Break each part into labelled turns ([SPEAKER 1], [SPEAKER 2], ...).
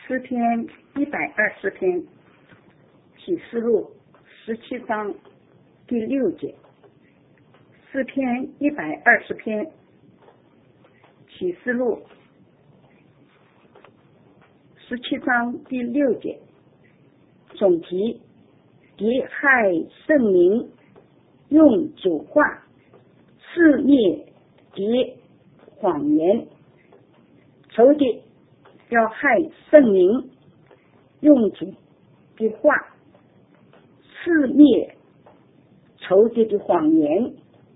[SPEAKER 1] 诗篇120篇，启示录17章第6节。诗篇120篇，启示录17章第6节。总题：敌害圣灵，用主话肆灭敌谎言。仇敌要害圣灵，用主的话肆灭仇敌的谎言。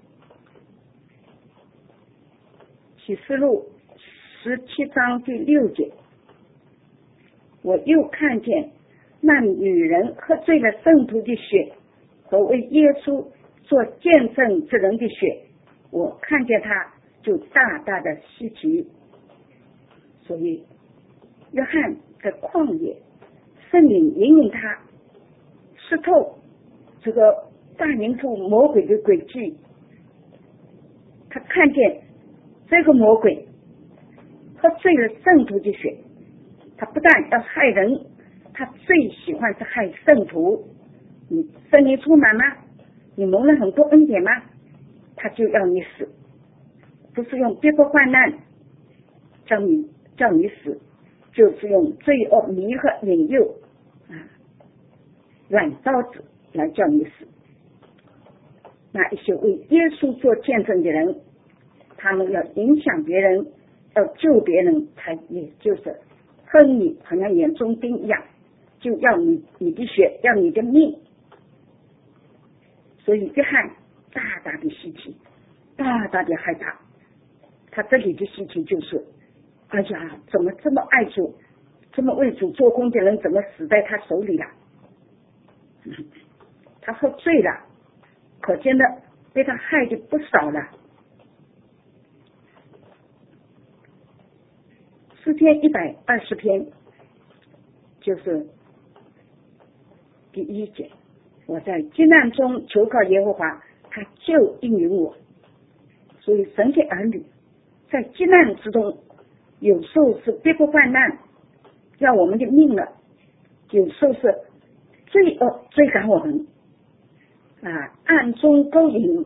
[SPEAKER 1] 启示录17章第6节。我又看见那女人喝醉了圣徒的血和为耶稣做见证之人的血，我看见他就大大的稀奇。所以约翰在旷野，圣灵引领他识透这个大淫妇魔鬼的诡计。他看见这个魔鬼喝醉了圣徒的血，他不但要害人，他最喜欢是害圣徒。你圣灵充满吗？你蒙了很多恩典吗？他就要你死，不是用逼迫患难叫你死，就是用罪恶迷惑引诱软招子来叫你死。那一些为耶稣做见证的人，他们要影响别人，要救别人，他也就是恨你好像眼中钉一样，就要你的血，要你的命。所以约翰大大的稀奇，大大的害怕。他这里的稀奇就是，哎呀，怎么这么爱主，这么为主做工的人，怎么死在他手里了？他喝醉了，可见的被他害的不少了。诗篇120篇就是第1节。我在艰难中求告耶和华，他就应允我。所以神的儿女在艰难之中，有时候是逼迫患难要我们的命了，有时候是罪恶追赶我们暗中勾引。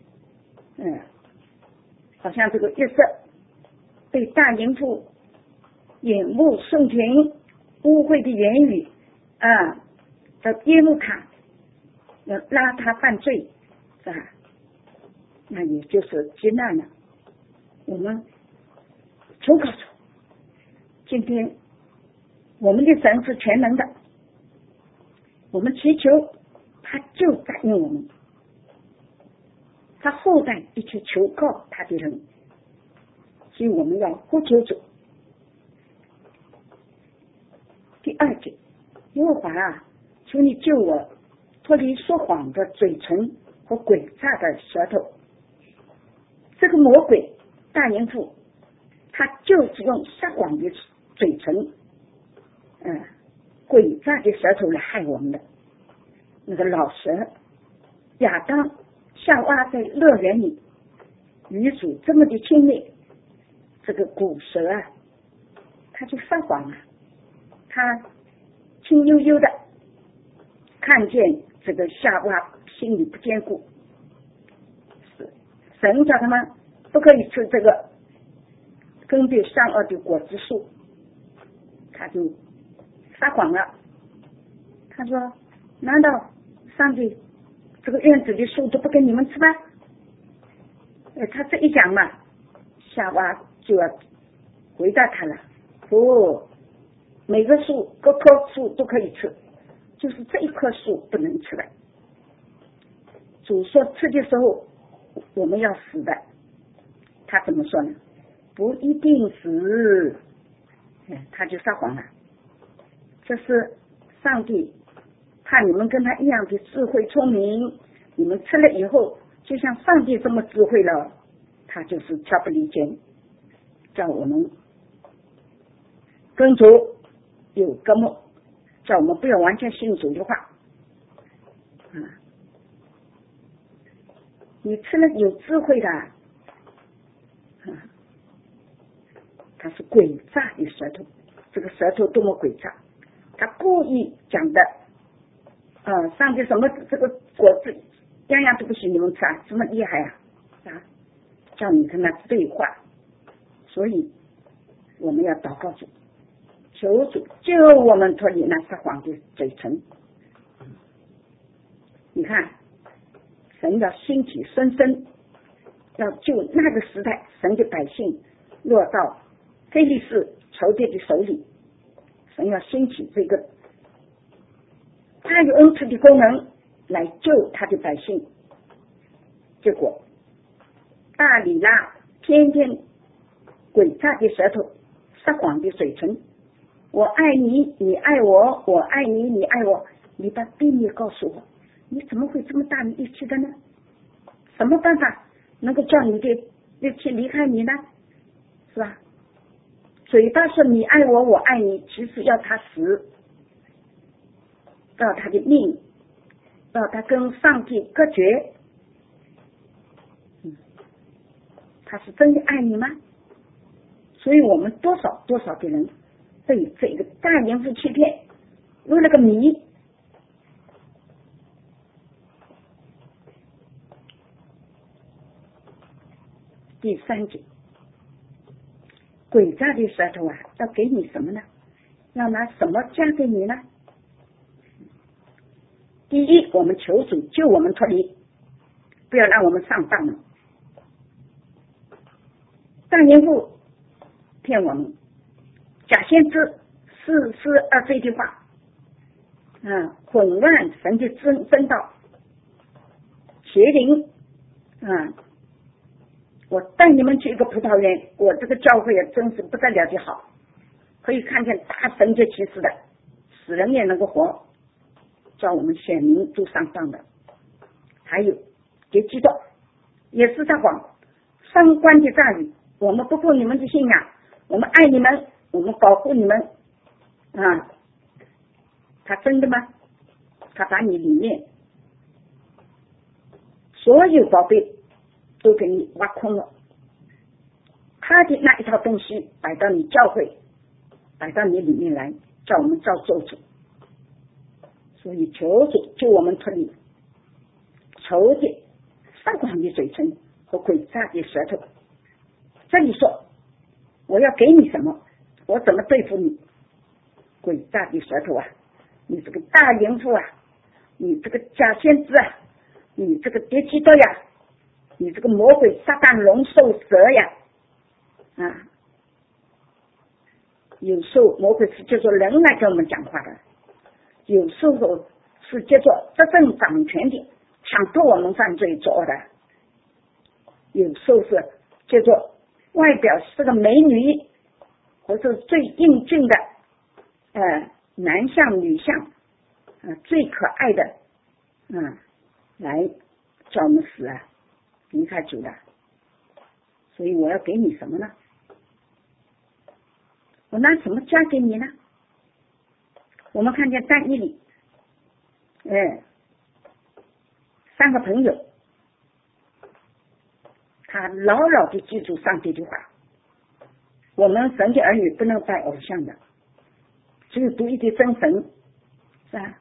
[SPEAKER 1] 好像这个约瑟被大淫妇眼目送情，污秽的言语要揭露他，要拉他犯罪那也就是艰难了。我们求告主，今天我们的神是全能的，我们祈求他就答应我们，他厚待一切求告他的人，所以我们要呼求主。第2节，耶和华求你救我脱离说谎的嘴唇和诡诈的舌头。这个魔鬼大淫妇，他就是用撒谎的嘴唇诡诈的舌头来害我们的。那个老蛇亚当夏娃在乐园里与主这么的亲密，这个古蛇他就撒谎了。他轻悠悠的看见这个夏娃心里不坚固，神叫他们不可以吃这个根据善恶的果子树，他就撒谎了。他说，难道上帝这个院子的树都不给你们吃吗？他这一讲嘛，夏娃就要回答他了，每个树各棵树都可以吃，就是这一棵树不能吃的。主说吃的时候我们要死的，他怎么说呢？不一定死，他就撒谎了。这是上帝怕你们跟他一样的智慧聪明，你们吃了以后就像上帝这么智慧了，他就是挑拨离间，叫我们跟主有隔膜，叫我们不要完全信主的话你吃了有智慧的他是诡诈的舌头， 这个舌头多么诡诈，他故意讲的上帝什么这个果子样样都不许你们吃啊，这么厉害啊，叫你跟他对话。所以我们要祷告主，求主救我们脱离那撒谎的嘴唇。你看神要兴起孙生，要救那个时代神的百姓落到非利士仇敌的手里，神要兴起这个他有恩赐的功能来救他的百姓。结果大里拉天天诡诈的舌头，撒谎的嘴唇，我爱你你爱我，我爱你你爱我，你把秘密告诉我，你怎么会这么大力气的呢？什么办法能够叫你的力气离开你呢？是吧？嘴巴说你爱我我爱你，其实要他死，要他的命，要他跟上帝隔绝。他是真的爱你吗？所以我们多少的人被这个大淫妇欺骗，入了个迷。第3节，诡诈的舌头啊，要给你什么呢？要拿什么加给你呢？第一，我们求主救我们脱离，不要让我们上当了。大淫妇骗我们，假先知似是而非的话，混乱神的真道，邪灵，我带你们去一个葡萄园，我这个教会也真是不得了的好，可以看见大神迹奇事的，死人也能够活，叫我们选民都上当的。还有别激动，也是撒谎，双关的诈语，我们不顾你们的信仰，我们爱你们，我们保护你们，他真的吗？他把你里面所有宝贝都给你挖空了，他的那一套东西摆到你教会，摆到你里面来，叫我们造咒诅。所以求主救我们脱离仇敌撒谎的嘴唇和诡诈的舌头。这里说我要给你什么，我怎么对付你？诡诈的舌头啊，你这个大淫妇啊，你这个假先知啊，你这个敌基督呀，你这个魔鬼撒旦龙兽蛇呀，有时候魔鬼是借着人来跟我们讲话的，有时候是借着执政掌权的强迫我们犯罪作恶的，有时候是借着外表是个美女或者最英俊的男相女相最可爱的来叫我们死离开主的。所以我要给你什么呢？我拿什么加给你呢？我们看见但以理3个朋友，他牢牢地记住上帝的话。我们神的儿女不能拜偶像的，只有独一的真神，是吧？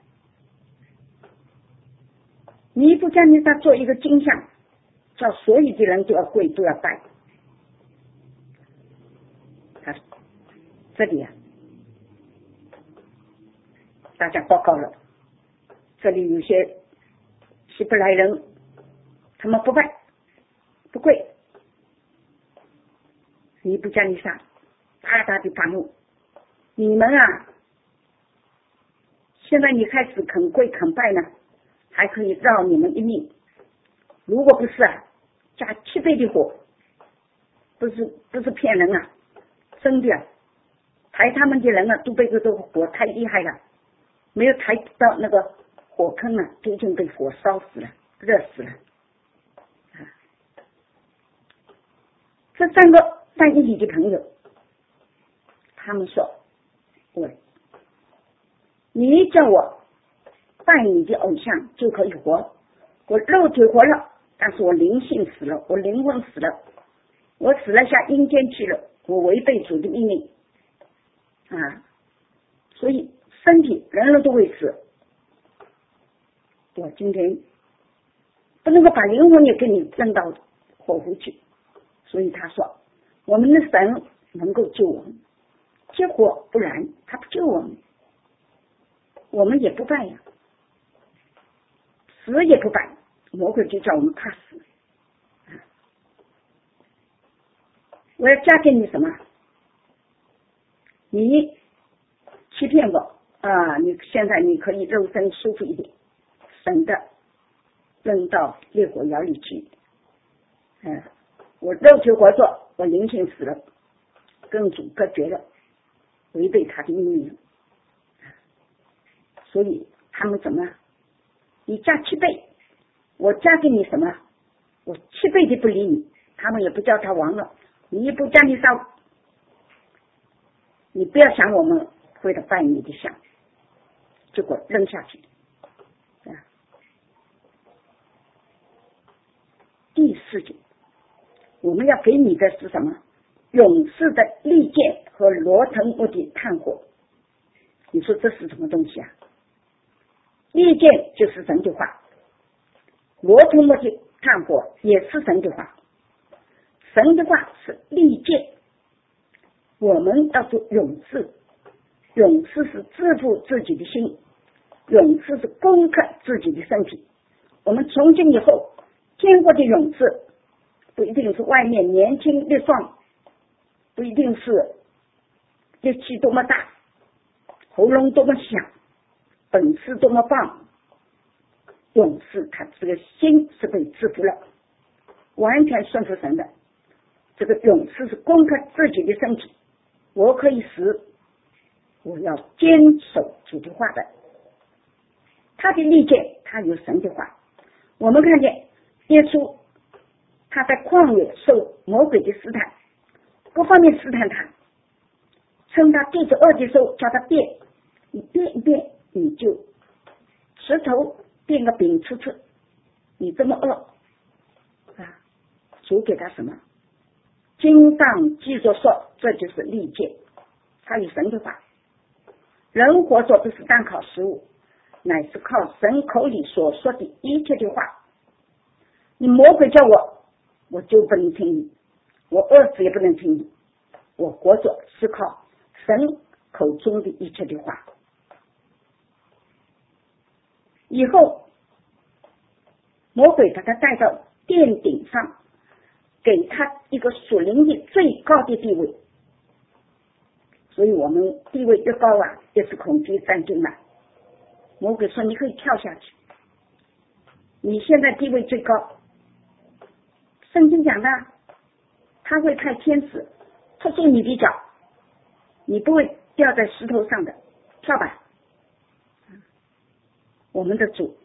[SPEAKER 1] 尼布甲尼撒做一个金像，叫所有的人都要跪，都要拜。这里大家报告了，这里有些希伯来人，他们不拜不跪，尼布甲尼撒大大的发怒，你们现在你开始肯跪肯拜呢，还可以饶你们一命，如果不是加7倍的火，不是骗人真的抬他们的人都被这个火太厉害了，没有抬到那个火坑都已经被火烧死了，热死了。这3个但以理的朋友，他们说你叫我拜你的偶像就可以活，我肉体活了，但是我灵性死了，我灵魂死了，我死了下阴间去了，我违背主的命令。 所以身体人人都会死，我今天不能够把灵魂也给你扔到火湖去。所以他说我们的神能够救我们，结果不然他不救我们，我们也不办呀，死也不办，魔鬼就叫我们怕死。我要嫁给你什么？你欺骗我你现在你可以肉身舒服一点，省得扔到烈火窑里去。我肉体活着，我灵性死了，跟主隔绝了，违背他的命令。所以他们怎么？你加7倍，我加给你什么？我7倍的不理你，他们也不叫他王了。你一不加你烧，你不要想我们会来拜你的像，结果扔下去。第4节，我们要给你的是什么？勇士的利剑和罗藤木的炭火。你说这是什么东西啊？利剑就是神的话，罗藤木的炭火也是神的话。神的话是利剑，我们要做勇士，勇士是制服自己的心，勇士是攻克自己的身体。我们从今以后天国的勇士不一定是外面年轻力壮，不一定是力气多么大，喉咙多么响，本事多么棒。勇士他这个心是被制服了，完全顺服神的。这个勇士是攻克自己的身体，我可以死，我要坚守主的话的。他的利剑，他有神的话。我们看见耶稣他在旷野受魔鬼的试探，各方面试探他，趁他肚子饿的时候叫他变，你变一变，你就石头变个饼吃吃，你这么饿主给他什么？经上记着说，这就是利剑，他有神的话。人活着不是单靠食物，乃是靠神口里所说的一切的话。你魔鬼叫我就不能听你，我饿死也不能听你，我活着是靠神口中的一切的话。以后魔鬼把他带到殿顶上，给他一个属灵的最高的地位。所以我们地位越高越是恐惧战争嘛。魔鬼说你可以跳下去，你现在地位最高，圣经讲的他会派天使拖住你的脚，你不会掉在石头上的，跳吧。我们的主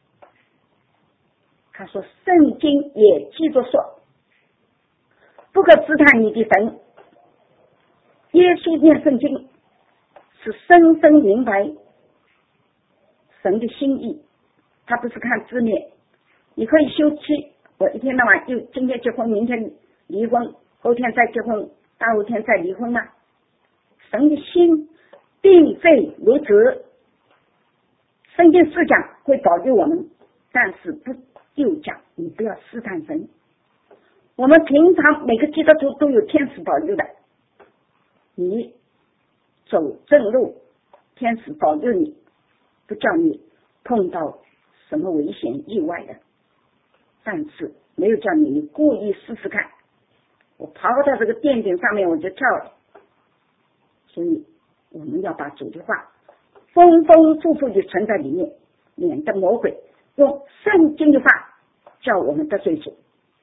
[SPEAKER 1] 他说圣经也记着说，不可试探你的神。耶稣念圣经是深深明白神的心意，他不是看字面。你可以休妻，我一天到晚又今天结婚，明天离婚，后天再结婚，大后天再离婚吗？神的心并非如此。圣经是讲会保佑我们，但是不又讲你不要试探神。我们平常每个基督徒都有天使保佑的，你走正路，天使保佑你，不叫你碰到什么危险意外的，但是没有叫你故意试试看，我跑到这个殿顶上面我就跳了。所以我们要把主的话丰丰富富的存在里面，免得魔鬼用圣经的话叫我们得罪主。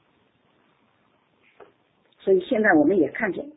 [SPEAKER 1] 所以现在我们也看见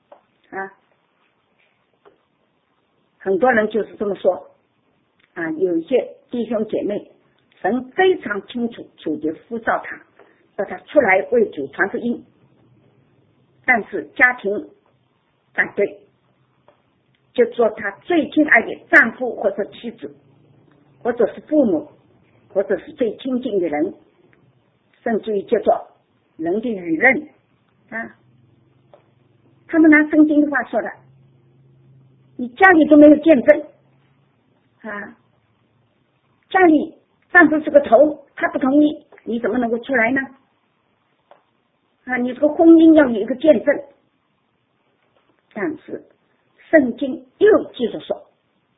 [SPEAKER 1] 很多人就是这么说有一些弟兄姐妹，神非常清楚主的呼召他，要他出来为主传福音，但是家庭反对，就做他最亲爱的丈夫或者妻子，或者是父母，或者是最亲近的人，甚至于叫做人的舆论他们拿圣经的话说的， 你家里都没有见证啊，家里丈夫是个头，他不同意，你怎么能够出来呢？啊，你这个婚姻要有一个见证。但是圣经又记着说，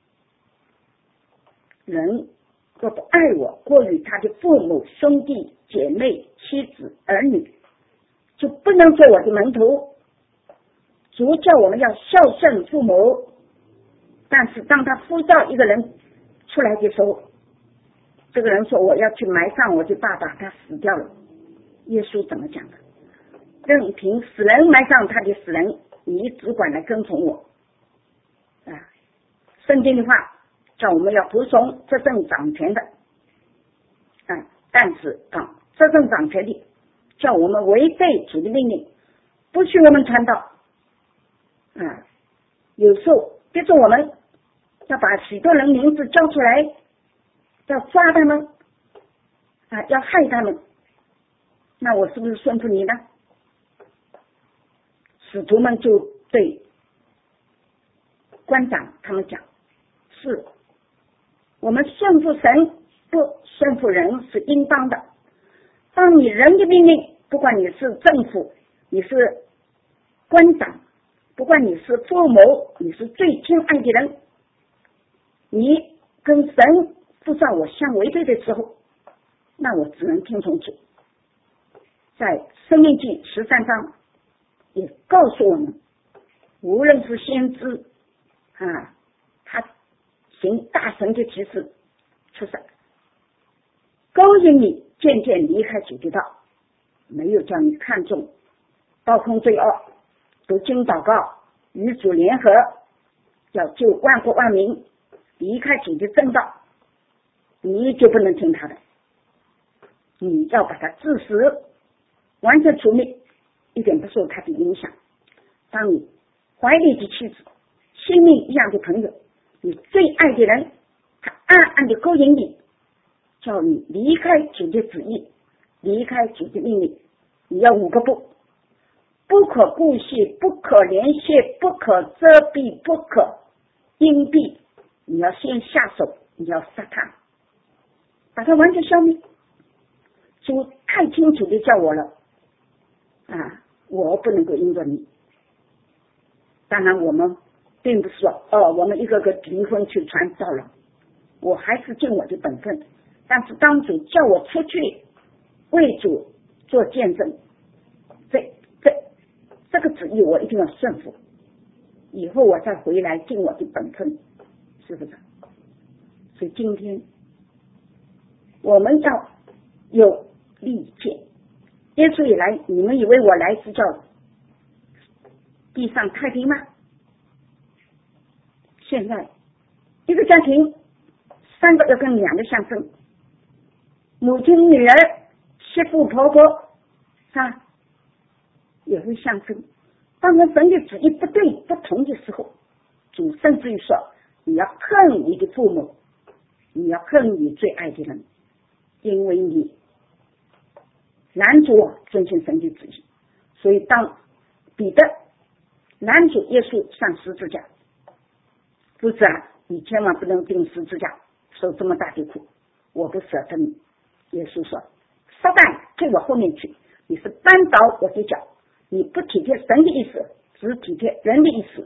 [SPEAKER 1] 人若不爱我过于他的父母兄弟姐妹妻子儿女，就不能做我的门徒。主叫我们要孝顺父母，但是当他呼召一个人出来的时候，这个人说我要去埋葬我的爸爸，他死掉了。耶稣怎么讲的？任凭死人埋葬他的死人，你只管来跟从我啊！圣经的话叫我们要服从执政掌权的啊，但是执政掌权的叫我们违背主的命令，不许我们传道啊！有时候逼着我们要把许多人名字叫出来，要抓他们啊，要害他们，那我是不是顺服你呢？使徒们就对官长他们讲，是我们顺服神不顺服人是应当的。当你人的命令，不管你是政府，你是官长，不管你是父母，你是最亲爱的人，你跟神呼召我相违背的时候，那我只能听从主。在申命记13章也告诉我们，无论是先知啊，他行大神的启示出神，勾引你渐渐离开主的道，没有叫你看重暴空罪恶，读经祷告，与主联合，要救万国万民离开主的正道，你就不能听他的，你要把他致死，完全除灭，一点不受他的影响。当你怀里的妻子，性命一样的朋友，你最爱的人，他暗暗的勾引你，叫你离开主的旨意，离开主的命令，你要5个不：不可顾惜，不可怜恤，不可遮蔽，不可隐蔽。你要先下手，你要杀他，把他完全消灭。主太清楚的叫我了啊，我不能够因着你。当然我们并不是说我们一个个离婚去传道了，我还是尽我的本分。但是当主叫我出去为主做见证，这个旨意我一定要顺服，以后我再回来尽我的本分，是不是？所以今天我们要有利剑。耶稣也来，你们以为我来是叫地上太平吗？现在一个家庭3个要跟2个相争，母亲女儿媳妇婆婆啊也会相争。当然神的旨意不对不同的时候，主甚至于说你要恨你的父母，你要恨你最爱的人，因为你拦阻我遵循神的旨意。所以当彼得拦阻耶稣上十字架，不是你千万不能钉十字架，受这么大的苦，我不舍得你。耶稣说，撒旦退我后面去，你是绊倒我的脚，你不体贴神的意思，只体贴人的意思。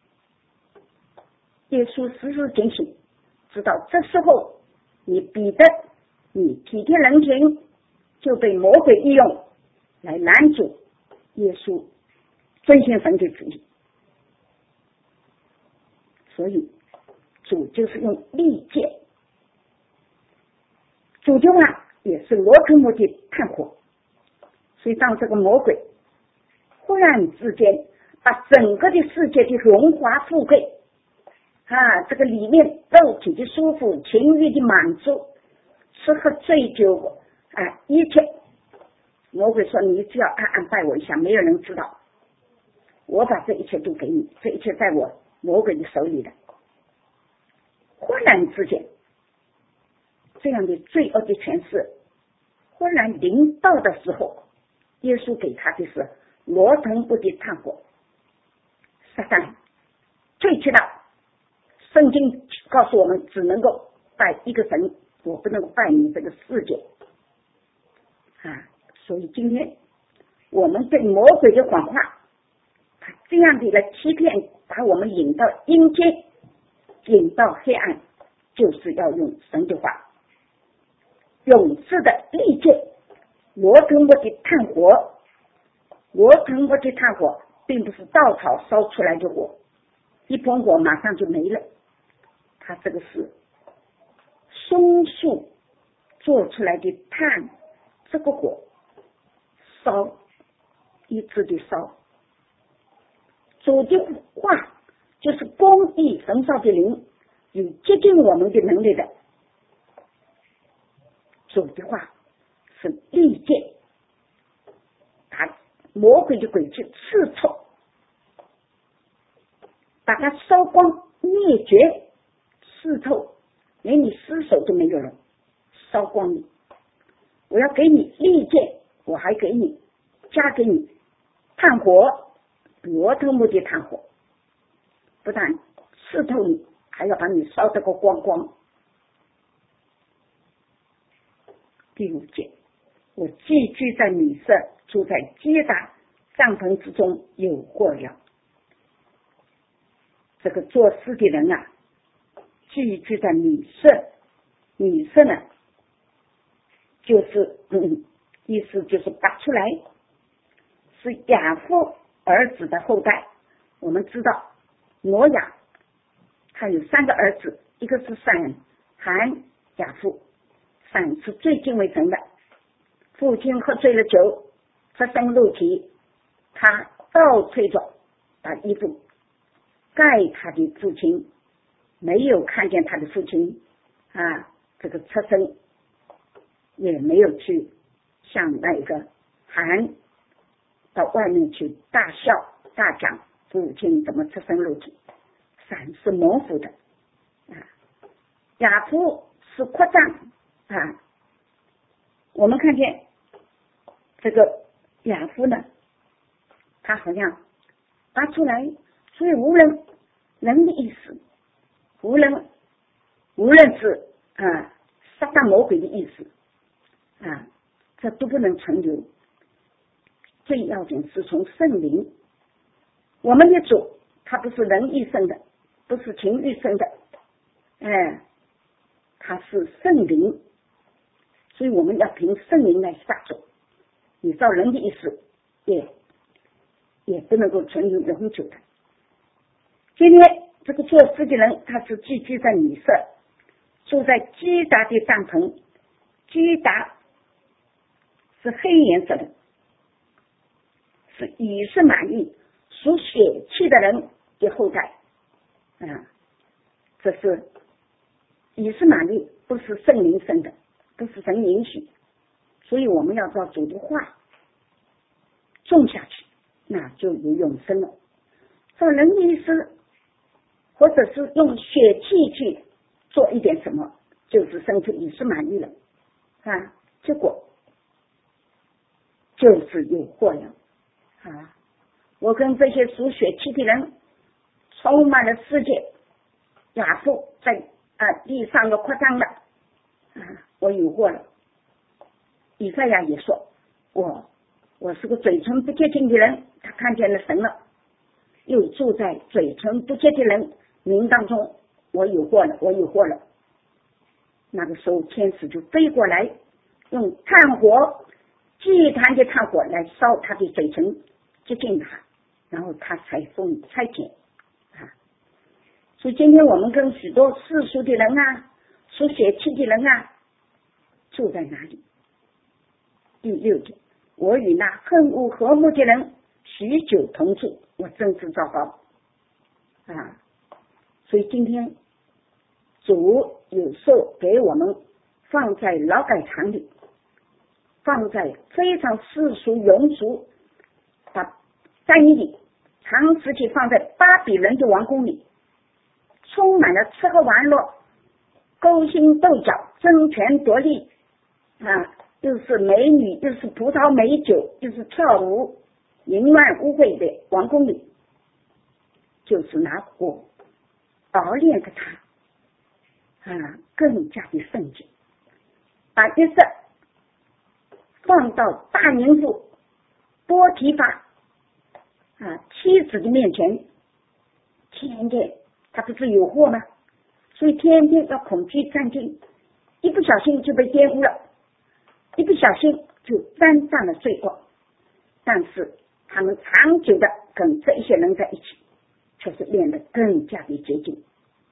[SPEAKER 1] 耶稣时时警醒，知道这时候你彼得你体贴人情，就被魔鬼利用来拦阻耶稣遵循神的旨意。所以主就是用利剑，主的话也是罗科摩的炭火。所以当这个魔鬼忽然之间把整个的世界的荣华富贵这个里面肉体的舒服，情欲的满足，吃喝醉酒一切，魔鬼说你只要暗暗拜我一下，没有人知道，我把这一切都给你，这一切在我魔鬼的手里的。忽然之间这样的罪恶的权势忽然临到的时候，耶稣给他的是罗腾布的炭火，撒旦退去了， 圣经告诉我们只能够拜一个神，我不能够拜你这个世界所以今天我们对魔鬼的谎话，他这样的来欺骗，把我们引到阴间，引到黑暗，就是要用神的话，勇士的利剑，罗腾波的炭火，罗腾波的炭火并不是稻草烧出来的火，一盆火马上就没了，它这个是松树做出来的炭，这个火烧，一直的烧。主的话就是公义焚烧的灵，有接近我们的能力的。主的话是利剑，把魔鬼的诡计刺透，把它烧光灭绝，刺透，连你尸首都没有了，烧光你。我要给你利剑，我还给你加给你炭火，罗腾木的炭火，不但刺透你，还要把你烧得个光光。第5节，我寄居在米色，住在基达帐篷之中，有祸了。这个作诗的人寄居在米色，米色呢就是意思就是拔出来，是亚父儿子的后代。我们知道挪亚他有3个儿子，一个是闪、含、亚父。闪是最敬畏神的，父亲喝醉了酒，赤身露体，他倒退着把衣服盖他的父亲，没有看见他的父亲这个赤身，也没有去向那个含到外面去大笑大讲父亲怎么赤身露体。闪是蒙福的亚父是扩张我们看见这个亚夫呢，他好像拔出来，所以无论人的意思，无论是撒旦魔鬼的意思这都不能存留。最要紧是从圣灵，我们的主他不是人意生的，不是情欲生的他是圣灵，所以我们要凭圣灵来下手，你照人的意思也不能够存留永久的。今天这个做事的人，他是寄居在米色，住在基达的帐篷，基达是黑颜色的，是以实玛利属血气的人的后代这是以实玛利，不是圣灵生的，不是神允许，所以我们要照主的话种下去，那就有永生了。照人的意思，或者是用血气去做一点什么，就是生出以实玛利了结果就是有祸了我跟这些属血气的人充满了世界，亚父在地上的扩张了我有祸了。以赛亚也说，我是个嘴唇不洁净的人，他看见了神了，又住在嘴唇不洁的人民当中，我有祸了，我有祸了。那个时候天使就飞过来，用炭火，祭坛的炭火来烧他的嘴唇，接近他，然后他才封差遣所以今天我们跟许多世俗的人属血气的人住在哪里？第6节，我与那恨恶和睦的人许久同住，我真是糟糕所以今天主有时候给我们放在劳改场里，放在非常世俗庸俗，把但以理长时期放在巴比伦的王宫里，充满了吃喝玩乐，勾心斗角，争权夺利又是美女，又是葡萄美酒，又是跳舞，淫乱污秽的王宫里，就是拿火熬炼的他更加的圣洁，把约瑟放到大淫妇波提法妻子的面前，天天他不是有祸吗？所以天天要恐惧战惊，一不小心就被玷污了，一不小心就沾上了罪过。但是他们长久的跟这些人在一起，却是变得更加的接近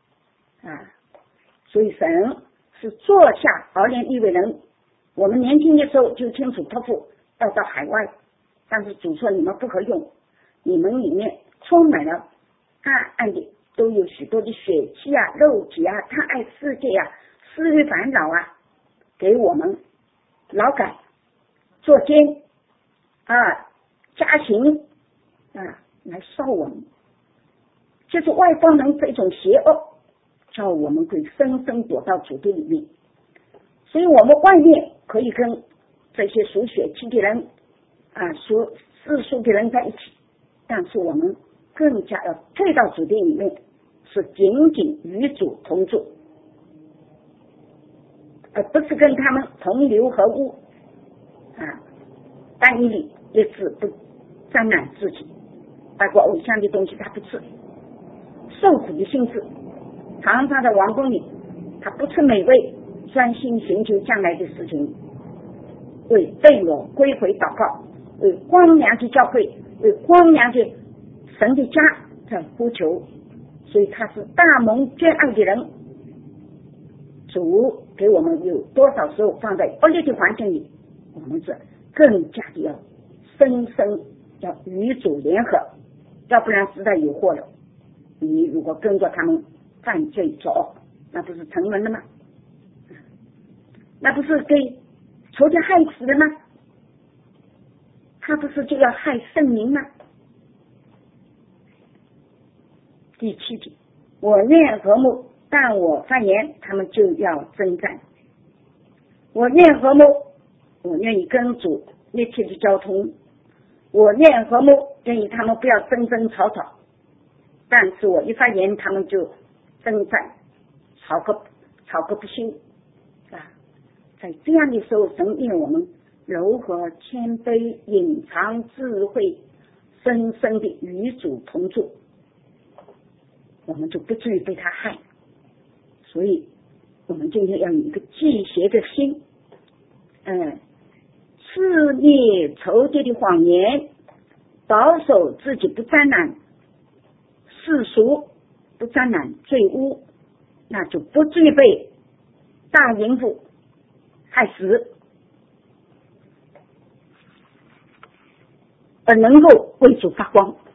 [SPEAKER 1] 所以神是坐下熬炼利未人。我们年轻的时候就清楚托付要到海外，但是主说你们不可用，你们里面充满了暗暗的，都有许多的血气肉体贪爱世界私欲烦恼给我们劳改作奸加刑来烧我们，就是外邦人这种邪恶，叫我们会深深躲到主的里面。所以我们外面可以跟这些属血气的人属世俗的人在一起，但是我们更加要退到主的里面，是紧紧与主同住，而不是跟他们同流合污单一里也只不沾染自己，包括偶像的东西他不吃，受苦的心志常常在王宫里，他不吃美味，专心寻求将来的事情，为被我归回祷告，为光良的教会，为光良的神的家在呼求。所以他是大蒙眷爱的人。主给我们有多少时候放在恶劣的环境里，我们是更加的要深深要与主联合，要不然实在有祸了。你如果跟着他们犯罪走，那不是成人了吗？那不是给仇敌害死了吗？他不是就要害圣民吗？第7节，我愿和睦，但我发言，他们就要征战。我愿和睦，我愿意跟主密切的交通，我愿和睦，愿意他们不要争争吵吵，但是我一发言，他们就征战，吵个不休在这样的时候，神令我们柔和谦卑，隐藏智慧，深深的与主同住，我们就不至于被他害。所以我们今天要有一个忌邪的心，刺灭仇敌的谎言，保守自己不沾染世俗，不沾染罪污，那就不至于被大淫妇害死，而能够为主发光。